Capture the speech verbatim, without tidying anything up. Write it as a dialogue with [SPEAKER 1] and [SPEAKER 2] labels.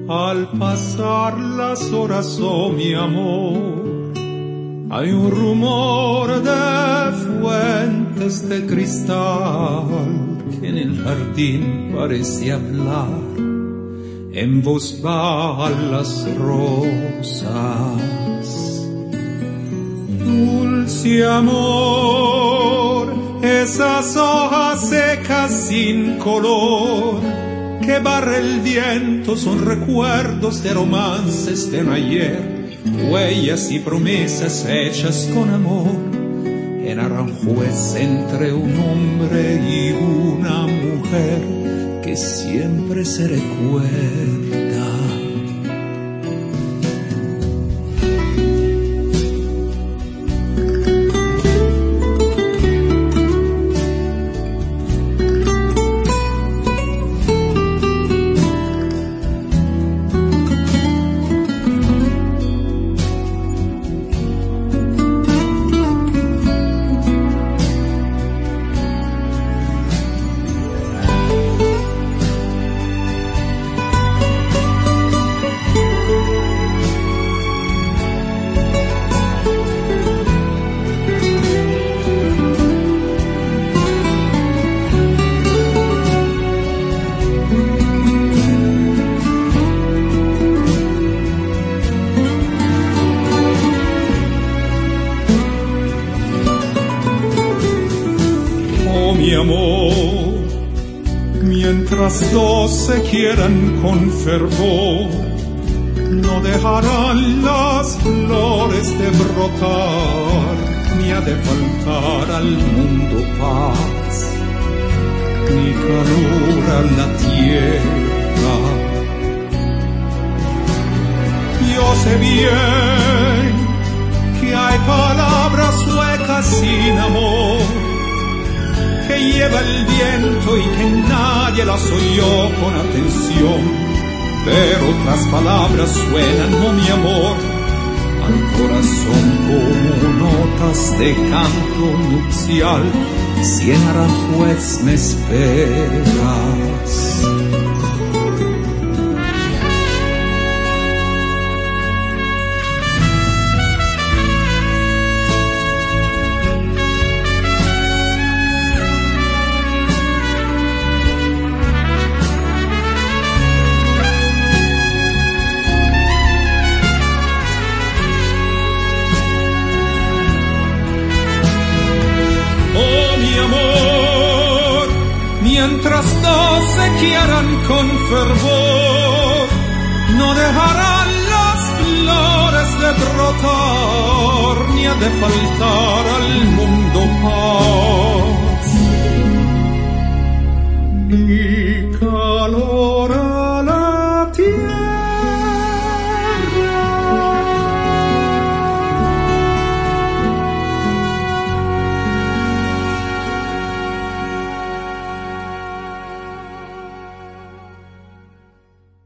[SPEAKER 1] Al pasar las horas, oh mi amor, hay un rumor de fuentes de cristal que en el jardín parece hablar en voz baja las rosas. Dulce amor, esas hojas secas sin color que barre el viento son recuerdos de romances de un ayer, huellas y promesas hechas con amor en Aranjuez entre un hombre y una mujer que siempre se recuerda. Mi amor, mientras dos se quieran con fervor, no dejarán las flores de brotar, ni ha de faltar al mundo paz, ni calor a la tierra. Yo sé bien que hay palabras huecas sin amor, que lleva el viento y que nadie las oyó con atención, pero otras palabras suenan, oh mi amor, al corazón como notas de canto nupcial, si en Aranjuez me esperas. Mientras dos se quieran con fervor, no dejarán las flores de brotar, ni ha de faltar al mundo paz.